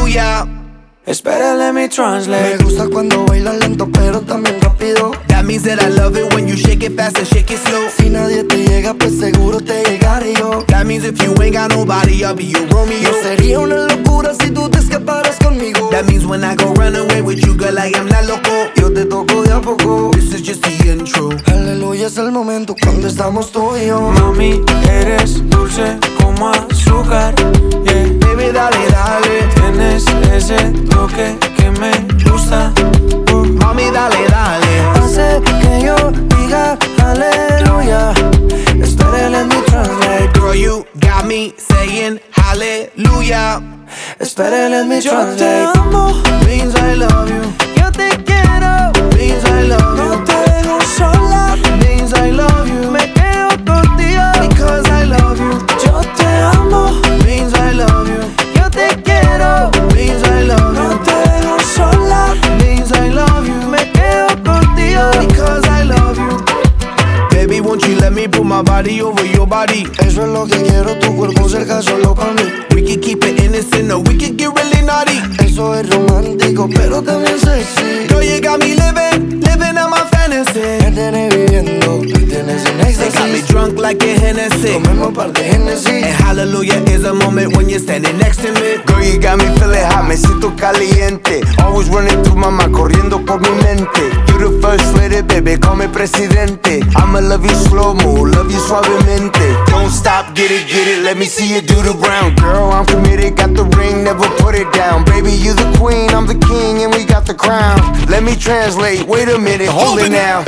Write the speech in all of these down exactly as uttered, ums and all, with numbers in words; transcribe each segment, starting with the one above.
hallelujah. Espera, let me translate. Me gusta cuando bailas lento pero también rápido. That means that I love it when you shake it fast and shake it slow. Si nadie te llega, pues seguro te llegaré yo. That means if you ain't got nobody, I'll be your Romeo. No sería una locura si tú te escaparas conmigo. That means when I go run away with you, girl, I am not loco. Yo te toco de a poco. This is just the intro. Aleluya, es el momento cuando estamos tú y yo. Mami, eres dulce como azúcar, yeah. Baby, dale, dale. Tienes ese toque que me gusta, uh. Mami, dale, dale. Hace que yo diga aleluya. Espera, let me translate. Girl, you got me saying hallelujah. Espera, let me Yo translate. te amo, Means I love you. Yo te quiero. Means I love no you. te dejo sola. Means I love you. Me quedo contigo. Because I love you. Yo te amo, Means I love you. Yo te quiero. Means I love no you. te dejo sola. Means I love you. Me quedo contigo. Because I love you. Baby, won't you let me put my body over your body? Eso es lo que quiero, tu cuerpo cerca solo para mí. We can keep it innocent or we can get really naughty. Eso es romántico, pero también sexy. Girl, you got me living, living out my fantasy. Me tienes viviendo, me tienes en They got me éxtasis. drunk like a Hennessy. Tomemos par de Genesis. And hallelujah is a moment when you're standing next to me. Girl, you got me feeling hot, me siento caliente. Always running through my mind, corriendo por mi mente. You the first lady, baby, call me presidente. I'ma love you slow-mo, love you suavemente. Don't stop, get it, get it, let me see you do the ground. Girl, I'm committed, got the ring, never put it down. Baby, you the queen, I'm the king, and we got the crown. Let me translate, wait a minute, hold it now.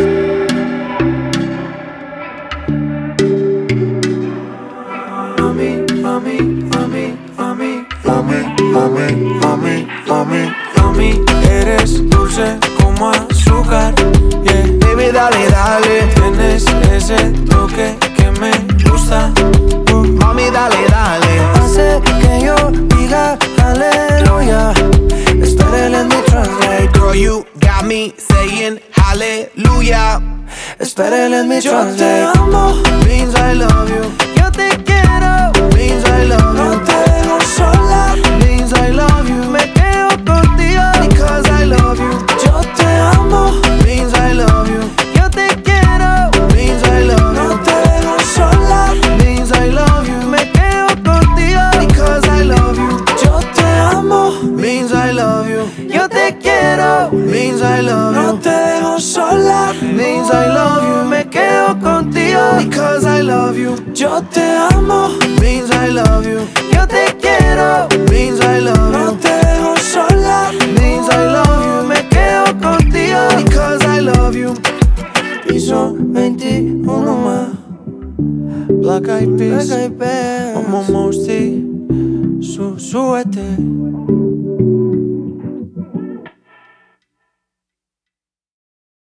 Mami, mami, mami, mami, Mami, mami, mami, mami. mami, eres dulce como azúcar, yeah. Baby, dale, dale. Tienes ese toque que me gusta, uh. Mami, dale, dale. Hace que yo diga aleluya. Espera, let me translate. Girl, you got me saying hallelujah. Espera, let me Yo te translate. amo, Means I love you. Yo te quiero. Means I love no you. te dejo sola. Means I love you. Me quedo contigo. Because I love you. Yo te amo, Means I love you. Yo te quiero. Means I love no you. te dejo sola. Means I love you. Me quedo contigo. Because I love you. Yo te amo, Means I love you. Yo te quiero. Means I love no you. te dejo sola. Means I love you. Me quedo contigo. Because I love you. Yo te amo, Means I love you. Yo te quiero. Means I love no you. te dejo sola. Means I love you. Me quedo contigo. Because I love you. Piso veintiuno más. Black Eyed Peas, Black Eyed Peas. como Mosty, su súbete.